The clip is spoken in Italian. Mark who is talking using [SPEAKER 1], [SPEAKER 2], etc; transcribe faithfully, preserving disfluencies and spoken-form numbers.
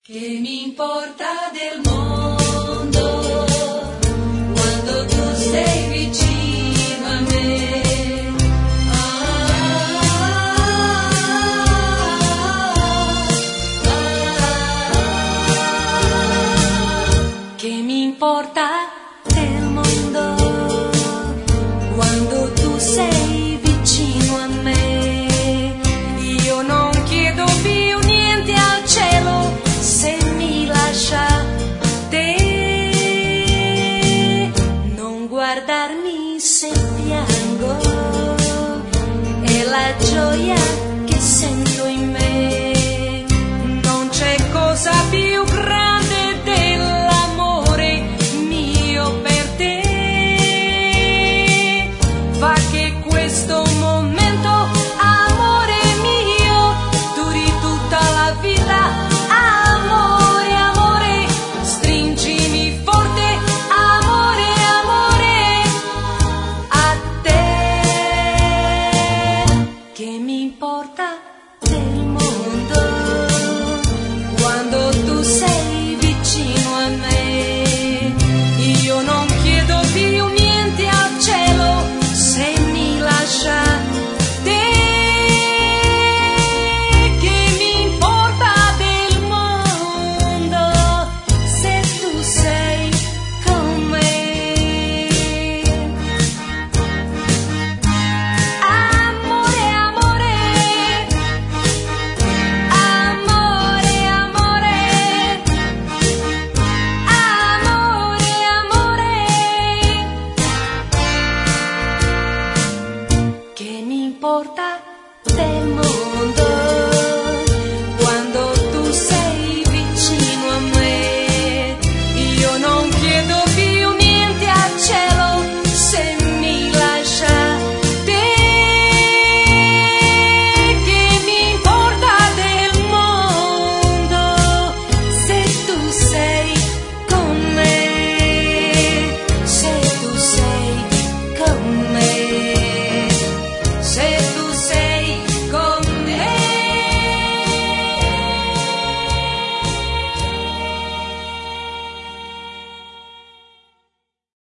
[SPEAKER 1] Che mi importa del mondo quando tu sei vicino a me? Ah, ah, ah. Che mi importa del mondo quando tu sei vicino a me? Io non chiedo più niente al cielo se mi lascia te. Non guardarmi se piango, è la gioia